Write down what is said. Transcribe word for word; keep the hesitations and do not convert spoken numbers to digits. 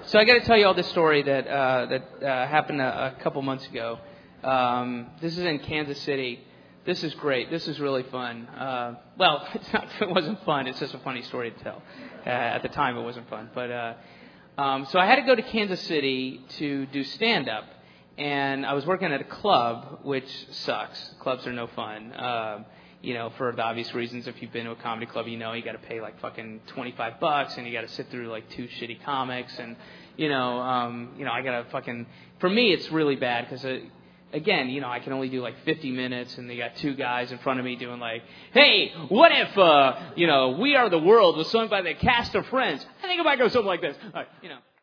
So I got to tell you all this story that uh, that uh, happened a, a couple months ago. Um, this is in Kansas City. This is great. This is really fun. Uh, well, it's not, it wasn't fun. It's just a funny story to tell. Uh, at the time, it wasn't fun. But uh, um, so I had to go to Kansas City to do stand-up. And I was working at a club, which sucks. Clubs are no fun. Uh, you know, for the obvious reasons. If you've been to a comedy club, you know you got to pay like fucking twenty-five bucks, and you got to sit through like two shitty comics, and you know, um, you know, I got to fucking. For me, it's really bad because, uh, again, you know, I can only do like fifty minutes, and they got two guys in front of me doing like, "Hey, what if, uh, you know, We Are the World was sung by the cast of Friends?" I think it might go something like this, all right, you know.